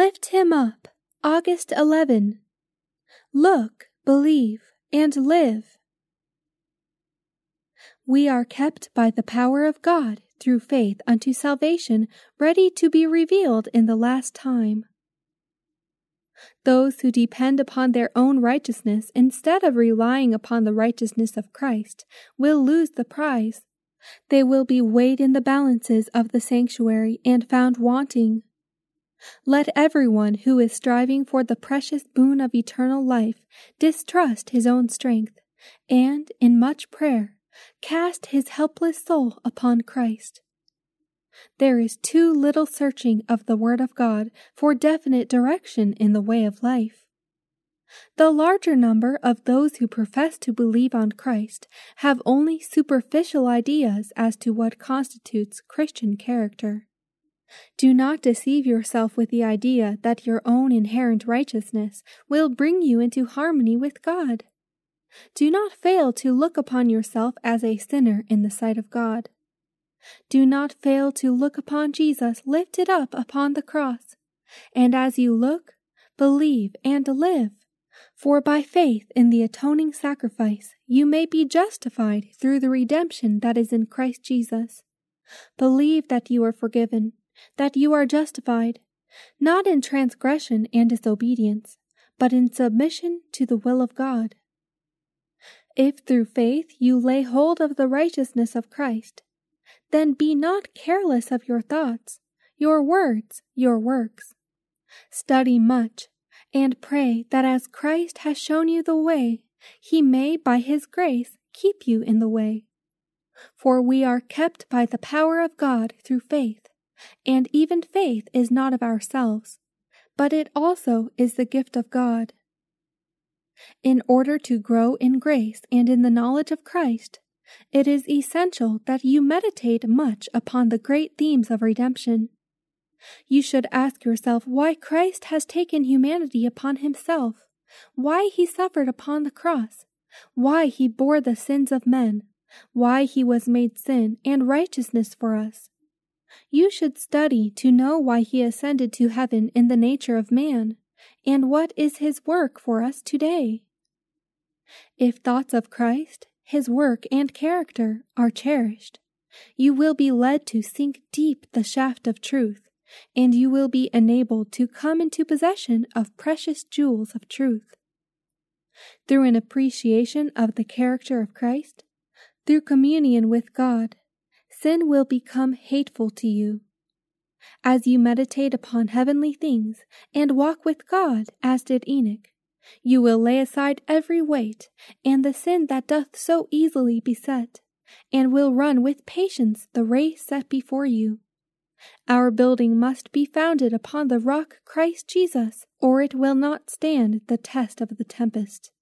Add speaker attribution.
Speaker 1: Lift him up. August 11. Look, believe, and live. We are kept by the power of God through faith unto salvation, ready to be revealed in the last time. Those who depend upon their own righteousness instead of relying upon the righteousness of Christ will lose the prize. They will be weighed in the balances of the sanctuary and found wanting. Let everyone who is striving for the precious boon of eternal life distrust his own strength, and, in much prayer, cast his helpless soul upon Christ. There is too little searching of the Word of God for definite direction in the way of life. The larger number of those who profess to believe on Christ have only superficial ideas as to what constitutes Christian character. Do not deceive yourself with the idea that your own inherent righteousness will bring you into harmony with God. Do not fail to look upon yourself as a sinner in the sight of God. Do not fail to look upon Jesus lifted up upon the cross, and as you look, believe and live, for by faith in the atoning sacrifice you may be justified through the redemption that is in Christ Jesus. Believe that you are forgiven, that you are justified, not in transgression and disobedience, but in submission to the will of God. If through faith you lay hold of the righteousness of Christ, then be not careless of your thoughts, your words, your works. Study much, and pray that as Christ has shown you the way, he may by his grace keep you in the way. For we are kept by the power of God through faith, and even faith is not of ourselves, but it also is the gift of God. In order to grow in grace and in the knowledge of Christ, it is essential that you meditate much upon the great themes of redemption. You should ask yourself why Christ has taken humanity upon himself, why he suffered upon the cross, why he bore the sins of men, why he was made sin and righteousness for us. You should study to know why he ascended to heaven in the nature of man, and what is his work for us today. If thoughts of Christ, his work and character are cherished, you will be led to sink deep the shaft of truth, and you will be enabled to come into possession of precious jewels of truth. Through an appreciation of the character of Christ, through communion with God, sin will become hateful to you. As you meditate upon heavenly things and walk with God as did Enoch, you will lay aside every weight and the sin that doth so easily beset, and will run with patience the race set before you. Our building must be founded upon the rock Christ Jesus, or it will not stand the test of the tempest.